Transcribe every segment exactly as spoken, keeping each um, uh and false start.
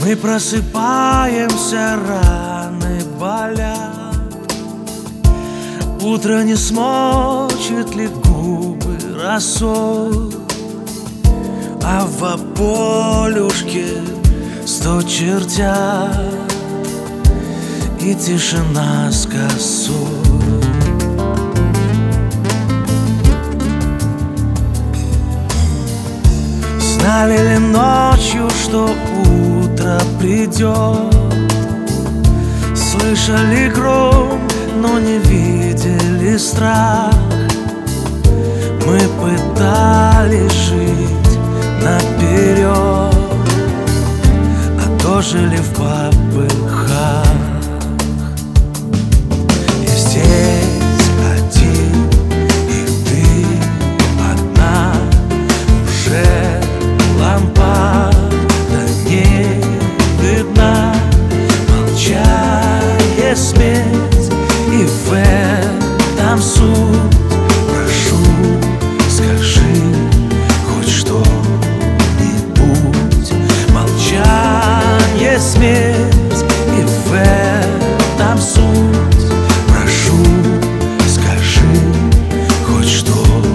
Мы просыпаемся, раны болят. Утро не смочит ли губы росой, а в полюшке сто чертят и тишина с косой. Знали ли ночью, что утро придет? Слышали гром, но не видели страх. Мы пытались жить наперед, а дожили в попыхах. Я здесь один, и ты одна. Уже лампада не видна. Молчание смерть, и в этом суть. Прошу, скажи хоть что-нибудь. Молчание смерть, и в этом суть. Прошу, скажи хоть что-нибудь.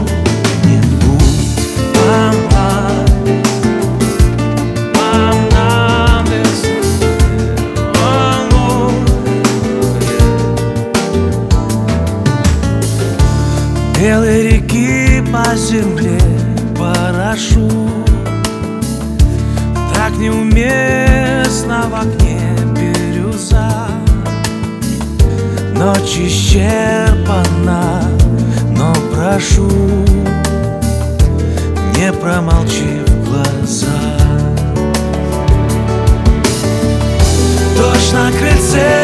Белой реки по земле парашют, так неуместно в окне бирюза. Ночь исчерпана, но прошу, не промолчи в глаза. Дождь на крыльце